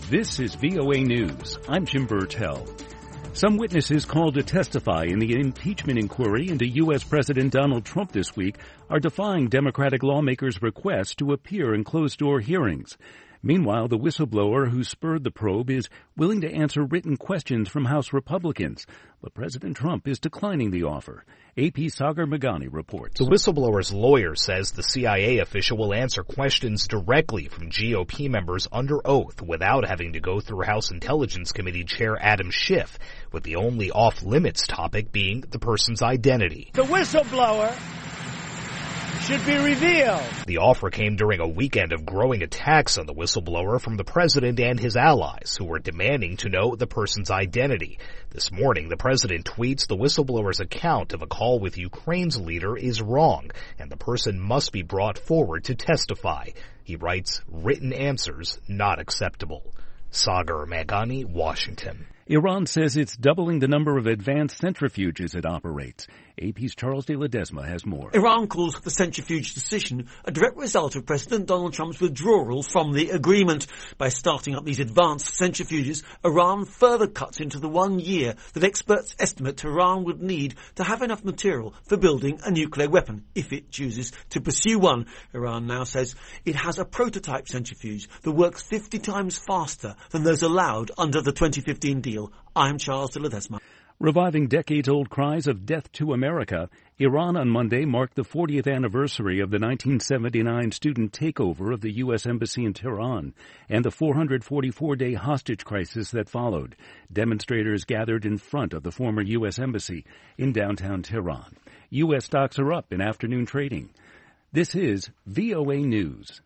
This is VOA News. I'm Jim Burtell. Some witnesses called to testify in the impeachment inquiry into U.S. President Donald Trump this week are defying Democratic lawmakers' request to appear in closed-door hearings. Meanwhile, the whistleblower who spurred the probe is willing to answer written questions from House Republicans, but President Trump is declining the offer. AP Sagar Meghani reports. The whistleblower's lawyer says the CIA official will answer questions directly from GOP members under oath without having to go through House Intelligence Committee Chair Adam Schiff, with the only off-limits topic being the person's identity. The whistleblower should be revealed. The offer came during a weekend of growing attacks on the whistleblower from the president and his allies, who were demanding to know the person's identity. This morning, the president tweets the whistleblower's account of a call with Ukraine's leader is wrong, and the person must be brought forward to testify. He writes, written answers not acceptable. Sagar Meghani, Washington. Iran says it's doubling the number of advanced centrifuges it operates. AP's Charles de Ledesma has more. Iran calls the centrifuge decision a direct result of President Donald Trump's withdrawal from the agreement. By starting up these advanced centrifuges, Iran further cuts into the 1 year that experts estimate Tehran would need to have enough material for building a nuclear weapon, if it chooses to pursue one. Iran now says it has a prototype centrifuge that works 50 times faster than those allowed under the 2015 deal. I'm Charles de Ledesma. Reviving decades-old cries of death to America, Iran on Monday marked the 40th anniversary of the 1979 student takeover of the U.S. Embassy in Tehran and the 444-day hostage crisis that followed. Demonstrators gathered in front of the former U.S. Embassy in downtown Tehran. U.S. stocks are up in afternoon trading. This is VOA News.